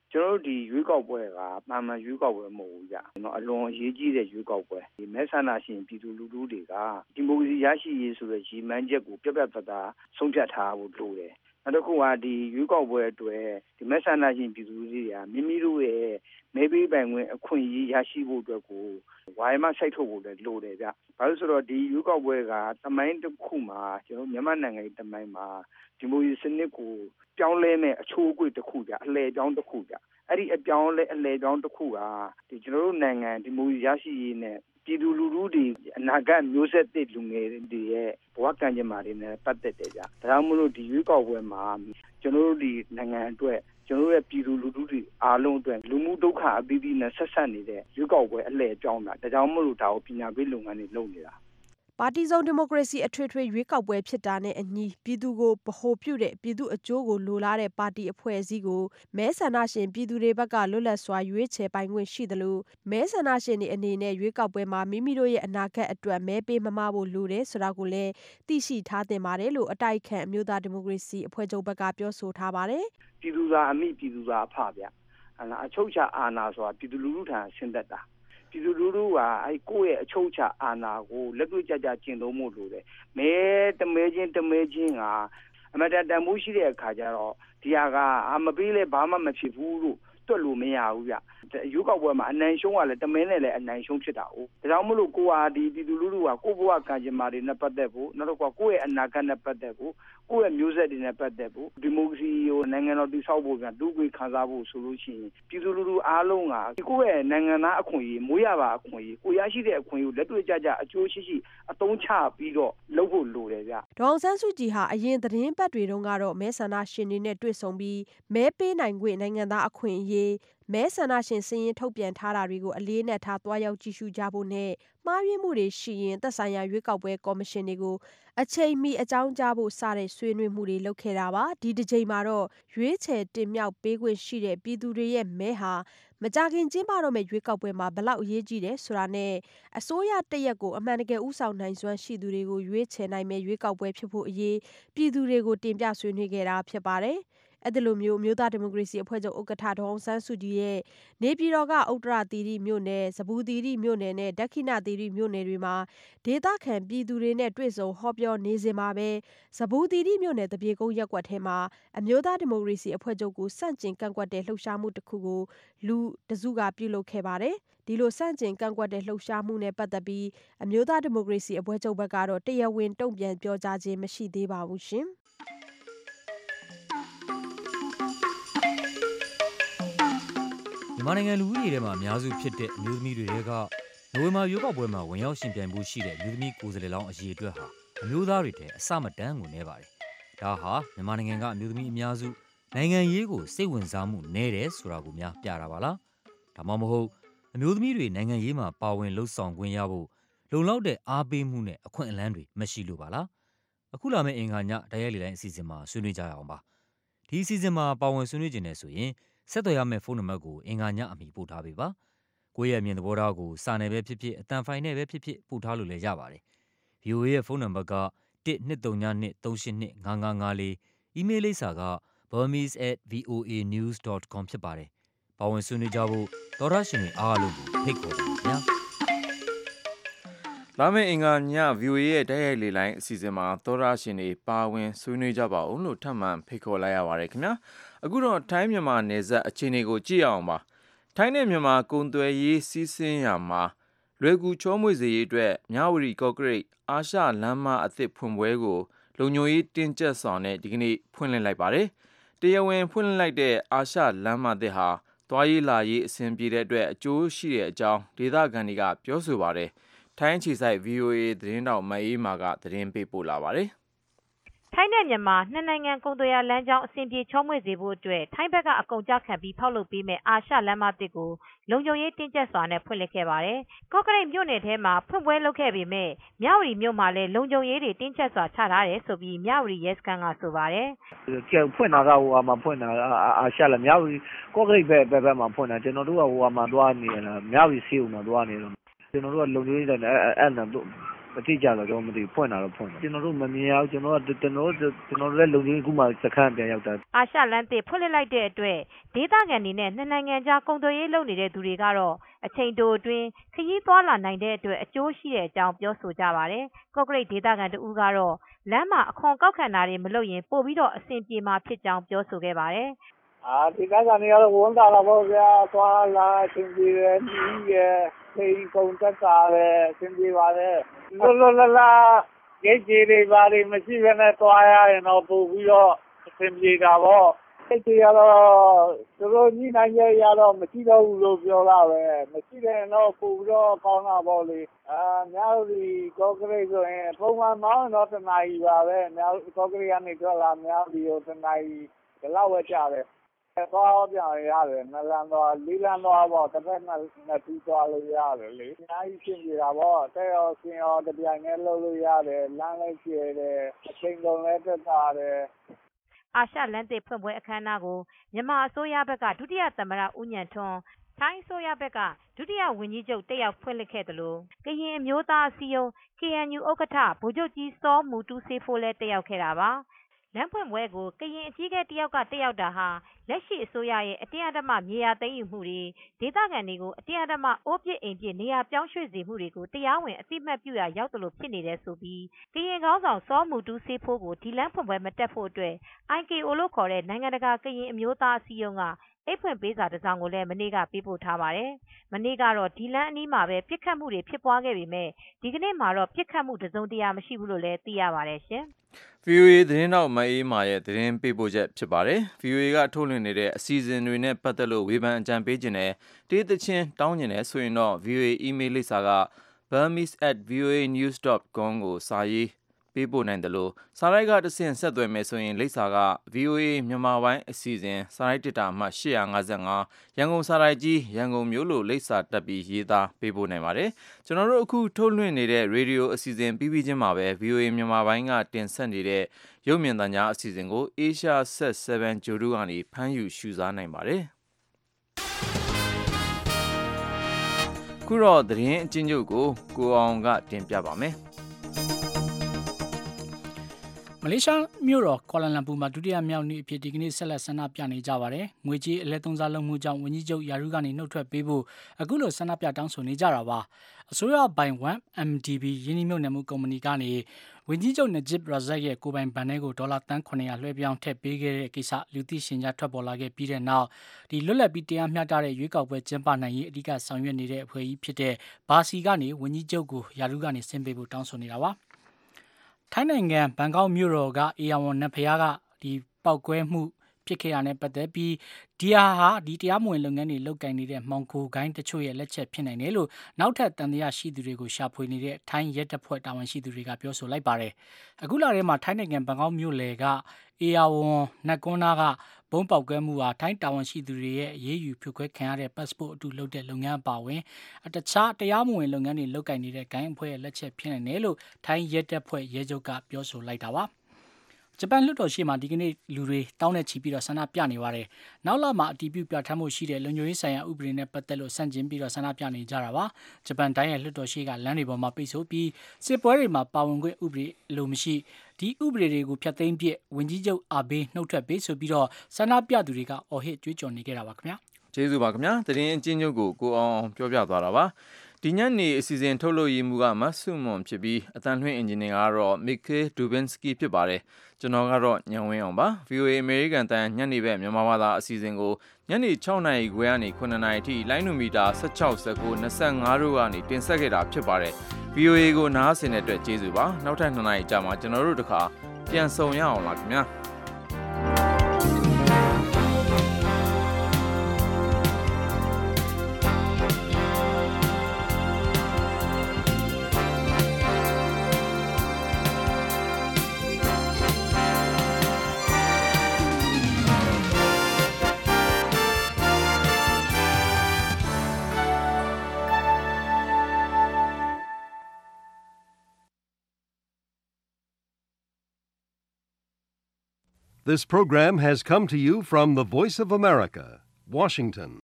ကျွန်တော်တို့ဒီရွေးကောက်ပွဲကမှန်မှန်ရွေးကောက်ပွဲမဟုတ်ဘူးကြာ။နော်အလွန်အရေးကြီးတဲ့ရွေးကောက်ပွဲဒီမဲဆန္ဒရှင်ပြည်သူလူထုတွေကဒီမိုကရေစီရရှိရေးဆိုတဲ့ရည်မှန်းချက်ကိုပြတ်ပြတ်သားသားဆုံးဖြတ်ထားဖို့လိုတယ်။နောက်တစ်ခုကဒီရွေးကောက်ပွဲအတွက်ဒီမဲဆန္ဒရှင်ပြည်သူတွေကမိမိတို့ရဲ့မဲပေးပိုင်ခွင့်အခွင့်အရေးရရှိဖို့အတွက်ကိုဝိုင်းမစိုက်ထုတ်ဖို့လည်းလိုတယ်ဗျ။ဘာလို့ဆိုတော့ဒီရွေးကောက်ပွဲကသမိုင်းတစ်ခုမှာကျွန်တော်မြန်မာနိုင်ငံရဲ့သမိုင်းမှာဒီမိုကရေစီစနစ်ကိုပြောင်းလဲမဲ့အချိုးအကွေ့တစ်ခုကြအလှည့်ပြောင်းတစ်ခုကြအဲ့ဒီအပြောင်းလဲအလှည့်ပြောင်းတစ်ခုကဒီကျွန်တော်တို့နိုင်ငံဒီမိုကရေစီရရှိရေးနဲ့ပြည်သူလူထုတွေအနာဂတ်မျိုးဆက်သစ်လူငယ်တွေရဲ့ဘဝကံကြမ္မာတွေနဲ့ပတ်သက်တယ်ကြဒါကြောင့်မလို့ဒီရွေးကောက်ပွဲမှာကျွန်တော်တို့ဒီနိုင်ငံအတွက်ကျွန်တော်တို့ရဲ့ပြည်သူလူထုတွေအားလုံးအတွက်လူမှုဒုက္ခအသီးသီးနဲ့ဆက်ဆက်နေတဲ့ရွေးကောက်ပွဲအလှည့်ပြောင်းတာဒါကြောင့်မလို့ဒါကိုပညာပေးလုပ်ငန်းတွေလုပ်နေတာပါတီစုံဒီမိုကရေစီအထွေထွေရွေးကောက်ပွဲဖြစ်တာနဲ့အညီပြည်သူကိုဗဟိုပြုတဲ့ပြည်သူအကျိုးကိုလိုလားတဲ့ပါတီအဖွဲ့အစည်းကိုမဲဆန္ဒရှင်ပြည်သူတွေဘက်ကလွတ်လပ်စွာရွေးချယ်ပိုင်ခွင့်ရှိသလိုမဲဆန္ဒရှင်တွေအနေနဲ့ရွေးကောက်ပွဲမှာမိမိတို့ရဲ့အနာဂတ်အတွက်မဲပေးမမဖို့လိုတယ်ဆိုတာကိုလည်းသိရှိထားသင့်ပါတယ်လို့အတိုက်ခံအမျိုးသားဒီမိုကရေစီအဖွဲ့ချုပ်ဘက်ကပြောဆိုထားပါတယ်။ပြည်သူသာအမိပြည်သူသာအဖဗျ။အချုပ်ချအာဏာဆိုတာပြည်သူလူထုထံဆင်းသက်တာပြည်သူလူထုကအဲကိုယ့်ရဲ့အချုပ်ချအာဏာကိုလက်တွေ့ကြကြကျင့်သုံးမှုလိုတယ်မဲတမဲချင်းတမဲချင်းကအမတန်တန်မိုးရှိတဲ့အခါကျတော့ဒီဟာကအမပေးလဲဘာမှမဖြစ်ဘူးလို့တွက်လို့မရဘူးဗျရွေးကောက်ပွဲမှာအနိုင်ရှုံးကလည်းတမဲနဲ့လည်းအနိုင်ရှုံးဖြစ်တာ哦ဒါကြောင့်မလို့ကိုဟာဒီပြည်သူလူထုကကိုယ့်ဘဝကံကြမ္မာတွေနဲ့ပတ်သက်ဖို့နောက်တော့ကိုယ့်ရဲ့အနာဂတ်နဲ့ပတ်သက်ဖို့ကိုယ့်ရဲ့မျိုးဆက်တွေနဲ့ပတ်သက်ဖို့ဒီမိုကရေစီကိုနိုင်ငံတော်တည်ဆောက်ဖို့ကဒုက္ခခံစားဖို့ဆိုလို့ရှိရင်ပြည်သူလူထုအားလုံးကကိုယ့်ရဲ့နိုင်ငံသားအခွင့်အရေးမွေးရပါအခွင့်အရေးကိုရရှိတဲ့အခွင့်အရေးကိုလက်တွေ့ကြကြအကျိုးရှိရှိအသုံးချပြီးတော့လုပ်ဖို့လိုတယ်ဗျဒေါအောင်ဆန်းစုကြည်ဟာအရင်သတင်းပတ်တွေတုန်းကတော့မဲဆန္ဒရှင်တွေနဲ့တွေ့ဆုံပြီးမဲပေးနိုင်ခွင့်နိုင်ငံသားအခွင့်အရေးမဲဆန္ဒရှင်စည်ရင်ထုတ်ပြန်ထားတာတွေကိုအလေးနဲ့ထားသွားရောက်ကြည့်ရှုကြဖို့နဲ့မှားယွင်းမှုတွေရှိရင်သက်ဆိုင်ရာရွေးကောက်ပွဲကော်မရှင်တွေကိုအချိန်မီအကြောင်းကြားဖို့စတဲ့ဆွေးနွေးမှုတွေလုပ်ခဲ့တာပါဒီတစ်ချိန်မှာတော့ရွေးချယ်တင်မြှောက်ပေးခွင့်ရှိတဲ့ပြည်သူတွေရဲ့မဲဟာမကြခင်ကျင်းပတော့မယ့်ရွေးကောက်ပွဲမှာဘလောက်အရေးကြီးတယ်ဆိုတာနဲ့အစိုးရတရက်ကိုအမှန်တကယ်ဥဆောင်နိုင်စွမ်းရှိသူတွေကိုရွေးချယ်နိုင်မယ့်ရွေးကောက်ပွဲဖြစ်ဖို့အရေးပြည်သူတွေကိုတင်ပြဆွေးနွေးခဲ့တာဖြစ်ပါတယ်အဲ့ဒီလိုမျိုးမျိုးသားဒီမိုကရေစီအဖွဲ့ချုပ်ဥက္ကဋ္ဌဒေါအောင်ဆန်းစုကြည်ရဲ့နေပြည်တော်ကဥတ္တရသီရိမြို့နယ်၊စပူသီရိမြို့နယ်နဲ့ဒက္ခိဏသီရိမြို့နယ်တွေမှာဒေသခံပြည်သူတွေနဲ့တွေ့ဆုံဟောပြောနေစဉ်မှာပဲစပူသီရိမြို့နယ်တပြေကုန်းရပ်ကွက်ထဲမှာအမျိုးသားဒီမိုကရေစီအဖွဲ့ချုပ်ကိုစန့်ကျင်ကန့်ကွက်တဲ့လှုပ်ရှားမှုတစ်ခုကိုလူတစုကပြုလုပ်ခဲ့ပါတယ်ဒီလိုစန့်ကျင်ကန့်ကွက်တဲ့လှုပ်ရှားမှုနဲ့ပတ်သက်ပြီးအမျိုးသားဒီမိုကရေစီအဖွဲ့ချုပ်ဘက်ကတော့တရားဝင်တုံ့ပြန်ပြောကြားခြင်းမရှိသေးပါဘူးရှင်မြန်မာနိုင်ငံလူဦးရေထဲမှာအများစုဖြစ်တဲ့အမျိုးသမီးတွေတဲကနိုဝင်ဘာရွေးကောက်ပွဲမှာဝင်ရောက်ရှင်ပြိုင်မှုရှိတဲ့အမျိုးသမီးကိုယ်စားလှယ်လောင်းအရေးအတွက်ဟာအမျိုးသားတွေထဲအစမတန်းကိုနေပါတယ်။ဒါဟာမြန်မာနိုင်ငံကအမျိုးသမီးအများစုနိုင်ငံရေးကိုစိတ်ဝင်စားမှုနည်းတယ်ဆိုတာကိုများပြတာပါလား။ဒါမှမဟုတ်အမျိုးသမီးတွေနိုင်ငံရေးမှာပါဝင်လှုပ်ဆောင်ခွင့်ရဖို့လုံလောက်တဲ့အားပေးမှုနဲ့အခွင့်အလမ်းတွေမရှိလို့ပါလား။အခုလာမယ့်အင်္ဂါညတိုက်ရိုက်လေတိုင်းအစီအစဉ်မှာဆွေးနွေးကြရအောင်ပါ။ဒီအစီအစဉ်မှာပါဝင်ဆွေးနွေးခြင်းနဲ့ဆိုရင်ဆက်သွယ်ရမယ့်ဖုန်းနံပါတ်ကိုအင်္ဂါညအမီပို့ထားပေးပါ။ကိုယ့်ရဲ့အမြင်သဘောထားကိုစာနယ်ပဲဖြစ်ဖြစ်အတန်ဖိုင်နဲ့ပဲဖြစ်ဖြစ်ပို့ထားလို့လည်းရပါတယ်။ V O A ရဲ့ဖုန်းနံပါတ်ကone two three two two three eight two five five five fourအီးမေးလ်လိပ်စာက burmese at v o a news dot com ဖြစ်ပါတယ်။ပါဝင်ဆွေးနွေးကြဖို့သောရရှင်တွေအားလုံးကိုဖိတ်ခေါ်ပါခင်ဗျာ။လာမယ့်အင်္ဂါည V O A ရဲ့တိုက်ရိုက်လေလိုင်းအစီအစဉ်မှာသောရရှင်တွေပါဝင်ဆွေးနွေးကြပါဦးလို့ထပ်မံဖိတ်ခေါ်လိုက်ရပါတယ်ခင်ဗျာ။အခုတော့ထိုင်းမြန်မာနယ်စပ်အခြေအနေကိုကြည့်အောင်ပါထိုင်းနဲ့မြန်မာကုန်သွယ်ရေးစီးဆင်းရာမှာလွယ်ကူချောမွေ့စေရေးအတွက်မြဝတီကော့ကရိတ်အာရှလမ်းမအသစ်ဖွင့်ပွဲကိုလုံခြုံရေးတင်းကျပ်စွာနဲ့ဒီကနေ့ဖွင့်လှစ်လိုက်ပါတယ်တရားဝင်ဖွင့်လှစ်လိုက်တဲ့အာရှလမ်းမသစ်ဟာသွားရေးလာရေးအဆင်ပြေတဲ့အတွက်အကျိုးရှိတဲ့အကြောင်းဒေသခံတွေကပြောဆိုပါတယ်ထိုင်းအခြေစိုက် V O A သတင်းတောက်မအေးမာကသတင်းပေးပို့လာပါတယ်ထိုင်းနဲ့မြန်မာနှစ်နိုင်ငံကုန်သွယ်ရေးလမ်းကြောင်းအဆင်ပြေချောမွေ့စေဖို့အတွက်ထိုင်းဘက်ကအကုန်ကြခံပြီးဖောက်လုပ်ပေးမဲ့အာရှလမ်းမသစ်ကိုလုံခြုံရေးတင်းကျပ်စွာနဲ့ဖွင့်လှစ်ခဲ့ပါတယ်။ကော့ကရိတ်မြို့နယ်ထဲမှာဖွင့်ပွဲလုပ်ခဲ့ပေမဲ့မြဝတီမြို့မှာလည်းလုံခြုံရေးတွေတင်းကျပ်စွာချထားတယ်ဆိုပြီးမြဝတီရဲစခန်းကဆိုပါတယ်။ကျဖွင့်တာကဟိုဟာမှာဖွင့်တာအာရှလမ်းမြဝတီကော့ကရိတ်ဘက်ဘက်မှာဖွင့်တာကျွန်တော်တို့ကဟိုဟာမှာသွားနေရတာမြဝတီစီးုံမှာသွားနေတော့ကျွန်တော်တို့ကလုံခြုံရေးတိုင်းအဲ့အဲ့အတိအကျတော့ကျွန်တော်မသိဖွင့်တာတော့ဖွင့်တယ်ကျွန်တော်တို့မမြင်ရဘူးကျွန်တော်ကကျွန်တော်တို့ကျွန်တော်တို့လည်းလုံခြုံရေးခုမှစခန်းပြန်ရောက်တာအာရှလမ်းသစ်ဖွင့်လှစ်လိုက်တဲ့အတွက်ဒေသခံတွေနဲ့နှစ်နိုင်ငံကြားကုန်သွယ်ရေးလုပ်နေတဲ့သူတွေကတော့အချိန်တိုအတွင်းခရီးသွားလာနိုင်တဲ့အတွက်အကျိုးရှိတဲ့အကြောင်းပြောဆိုကြပါတယ်ကော့ကရိတ်ဒေသခံတဦးကတော့လမ်းမှာအခွန်ကောက်ခံတာတွေမလုပ်ရင်ပို့ပြီးတော့အဆင်ပြေမှာဖြစ်ကြောင်းပြောဆိုခဲ့ပါတယ်အာဒီကကနေရတော့ဝန်တာလာပေါ့ဗျာသွားလာအချိန်ပြေတယ်ညီရဲ့ခေကုန်တက်တာပဲအချိန်ပြေပါတယ်လောလောလာလာကြေးကြေးတွေပါတွေမရှိဘဲနဲ့သွားရရင်တော့ပို့ပြီးတော့အဆင်ပြေတာပေါ့စိတ်ကြီးရတော့သူတို့ညီနိုင်ရရတော့မရှိတော့ဘူးလို့ပြောလာပဲမရှိတယ်တော့ပို့ပြီးတော့ကောင်းတာပေါ့လေအာများဒီကော့ကရိတ်ဆိုရင်ပုံမှန်မောင်းတော့တနားကြီးပါပဲများကော့ကရိတ်ကနေထွက်လာများဒီကိုတနားကြီးဒီလောက်ပဲကြာတယ်သွားပြန်ရတယ်နလန်သွားလေးလန်သွားပေါ့တစ်ဖက်နဲ့နှစ်ပြီးသွားလို့ရတယ်လေအများကြီးရှင်းပြတာပေါ့တဲ့ရောစင်ရောတပြိုင်နဲ့လှုပ်လို့ရတယ်လမ်းလည်းကျဲတယ်အချိန်ကုန်လည်းတက်တာတယ်အာရှလမ်းသစ်ဖွင့်ပွဲအခမ်းအနားကိုမြန်မာအစိုးရဘက်ကဒုတိယသမ္မတဦးဉာဏ်ထွန်းထိုင်းအစိုးရဘက်ကဒုတိယဝန်ကြီးချုပ်တက်ရောက်ဖွင့်လှစ်ခဲ့တယ်လို့ကရင်အမျိုးသားအစည်းအရုံး K N U ဥက္ကဋ္ဌဗိုလ်ချုပ်ကြီးစောမူတူးဆေးဖိုးလည်းတက်ရောက်ခဲ့တာပါလမ်းဖွင့်ပွဲကိုကရင်အကြီးအကဲတယောက်ကတက်ရောက်တာဟာလက်ရှိအစိုးရရဲ့အတင်းအဓမ္မမြေယာသိမ်းယူမှုတွေဒေသခံတွေကိုအတင်းအဓမ္မအိုးပစ်အိမ်ပစ်နေရာပြောင်းရွှေ့စေမှုတွေကိုတရားဝင်အသိမှတ်ပြုရာရောက်တယ်လို့ဖြစ်နေတယ်ဆိုပြီးကရင်ခေါင်းဆောင်စောမူတူးဆေးဖိုးကိုဒီလမ်းဖွင့်ပွဲမတက်ဖို့အတွက် I K O လို့ခေါ်တဲ့နိုင်ငံတကာကရင်အမျိုးသားအစည်းအရုံးကအိတ်ဖွင့်ပေးစာတစ်စောင်ကိုလည်းမနေ့ကပေးပို့ထားပါတယ်။မနေ့ကတော့ဒီလမ်းအနီးမှာပဲပြစ်ခတ်မှုတွေဖြစ်ပွားခဲ့ပေမဲ့ဒီကနေ့မှာတော့ပြစ်ခတ်မှုတစုံတရာမရှိဘူးလို့လည်းသိရပါတယ်ရှင်။ V O A သတင်းတောက်မအေးမာရဲ့သတင်းပေးပို့ချက်ဖြစ်ပါတယ်။ V O A ကထုတ်လွှင့်နေတဲ့အစီအစဉ်တွေနဲ့ပတ်သက်လို့ဝေဖန်အကြံပေးခြင်းနဲ့တေးသချင်းတောင်းခြင်းနဲ့ဆိုရင်တော့ V O A email လိပ်စာက burmese at voanews dot com ကိုစာရေးပေးပို့နိုင်တယ်လို့စာရိုက်ကတဆင့်ဆက်သွယ်မယ်ဆိုရင်လိပ်စာက V O A မြန်မာပိုင်းအစီအစဉ်စာရိုက်တစ်တာအမှတ်၈၅၅ရန်ကုန်စာရိုက်ကြီးရန်ကုန်မြို့လို့လိပ်စာတက်ပြီးရေးသားပေးပို့နိုင်ပါတယ်ကျွန်တော်တို့အခုထုတ်လွှင့်နေတဲ့ရေဒီယိုအစီအစဉ်ပြီးပြီးချင်းမှာပဲ V O A မြန်မာပိုင်းကတင်ဆက်နေတဲ့ရုပ်မြင်သံကြားအစီအစဉ်ကို Asia Set 7 ဂျိုဒူကနေဖမ်းယူရှုစားနိုင်ပါတယ်ခုတော့သတင်းအချင်းချုပ်ကိုကိုအောင်ကတင်ပြပါမယ်မလေးရှားမြို့တော်ကွာလာလမ်ပူမှာဒုတိယမြောက်နေ့အဖြစ်ဒီကနေ့ဆက်လက်ဆန္ဒပြနေကြပါတယ်။ငွေကြေးအလဲသုံးစားလုပ်မှုကြောင့်ဝန်ကြီးချုပ်ယာရုကနေနှုတ်ထွက်ပေးဖို့အခုလိုဆန္ဒပြတောင်းဆိုနေကြတာပါ။အစိုးရပိုင် one M D B ရင်းနှီးမြှုပ်နှံမှုကုမ္ပဏီကနေဝန်ကြီးချုပ်နဂျစ်ရာဇက်ရဲ့ကိုပိုင်ဘဏ်ထဲကိုဒေါ်လာတန်းခုနှစ်ရာလွှဲပြောင်းထည့်ပေးခဲ့တဲ့ကိစ္စလူသိရှင်ကြားထွက်ပေါ်လာခဲ့ပြီးတဲ့နောက်ဒီလွတ်လပ်ပြီးတရားမျှတတဲ့ရွေးကောက်ပွဲကျင်းပနိုင်ရေးအဓိကဆောင်ရွက်နေတဲ့အဖွဲ့အစည်းဖြစ်တဲ့ဘာစီကနေဝန်ကြီးချုပ်ကိုယာရုကနေဆင်းပေးဖို့တောင်းဆိုနေတာပါ။ထိုင်းနိုင်ငံဘန်ကောက်မြို့တော်ကအေယာဝန်နတ်ဖျားကဒီပောက်ကွဲမှုဖြစ်ခဲ့တာနဲ့ပတ်သက်ပြီးဒီဟာဟာဒီတရားမဝင်လုပ်ငန်းတွေလုပ်ကိုင်နေတဲ့မှောင်ခိုဂိုင်းတချို့ရဲ့လက်ချက်ဖြစ်နိုင်တယ်လို့နောက်ထပ်တန်တရားရှိသူတွေကိုရှာဖွေနေတဲ့ထိုင်းရဲတပ်ဖွဲ့တာဝန်ရှိသူတွေကပြောဆိုလိုက်ပါတယ်။အခုလာထဲမှာထိုင်းနိုင်ငံဘန်ကောက်မြို့လေကအေယာဝန်နတ်ကွန်းနာကဘုံပေါက်ကွဲမှုဟာထိုင်းတာဝန်ရှိသူတွေရဲ့အရေးယူဖြုတ်ခွဲခံရတဲ့ passport အတူလုပ်တဲ့လုပ်ငန်းအပါအဝင်တခြားတရားမဝင်လုပ်ငန်းတွေလုပ်ကိုင်နေတဲ့ဂိုင်းအဖွဲ့ရဲ့လက်ချက်ဖြစ်နိုင်တယ်လို့ထိုင်းရဲတပ်ဖွဲ့ရဲချုပ်ကပြောဆိုလိုက်တာပါ။ဂျပန်လွှတ်တော်ရှိမှဒီကနေ့လူတွေတောင်းနဲ့ချီပြီးတော့ဆန္ဒပြနေပါတယ်။နောက်လာမှာအတီးပြုပြဋ္ဌာန်းမှုရှိတဲ့လုံခြုံရေးဆိုင်ရာဥပဒေနဲ့ပတ်သက်လို့ဆန့်ကျင်ပြီးတော့ဆန္ဒပြနေကြတာပါ။ဂျပန်တိုင်းရဲ့လွှတ်တော်ရှိကလမ်းတွေပေါ်မှာပိတ်ဆို့ပြီးစစ်ပွဲတွေမှာပါဝင်ခွင့်ဥပဒေလိုမရှိဒီဥပဒေတွေကိုဖျက်သိမ်းပြစ်ဝန်ကြီးချုပ်အာဘေးနှုတ်ထွက်ပေးဆိုပြီးတော့ဆန္ဒပြသူတွေကအော်ဟစ်ကြွေးကြော်နေကြတာပါခင်ဗျာ။ကျေးဇူးပါခင်ဗျာ။သတင်းအချင်းချုပ်ကိုကိုအောင်ပြောပြသွားတာပါ။ဒီညနေအစီအစဉ်ထုတ်လုပ်ရေးမှုကမဆုမွန်ဖြစ်ပြီးအတန်ထွင်းအင်ဂျင်နီယာကတော့ Mikhail Dubinsky ဖြစ်ပါတယ်ကျွန်တော်ကတော့ညံဝင်းအောင်ပါ V O A American တန်ညနေဘက်မြန်မာဘာသာအစီအစဉ်ကိုညနေ၆နာရီခွဲကနေခုနှစ်နာရီထိလိုင်းနိုမီတာ၁၆ ၁၉ ၂၅တို့ကနေတင်ဆက်ခဲ့တာဖြစ်ပါတယ် V O A ကိုနားဆင်တဲ့အတွက်ကျေးဇူးပါနောက်ထပ်နှစ်နာရီကြာမှကျွန်တော်တို့တခါပြန်ဆုံရအောင်လားခင်ဗျာ This program has come to you from the Voice of America, Washington.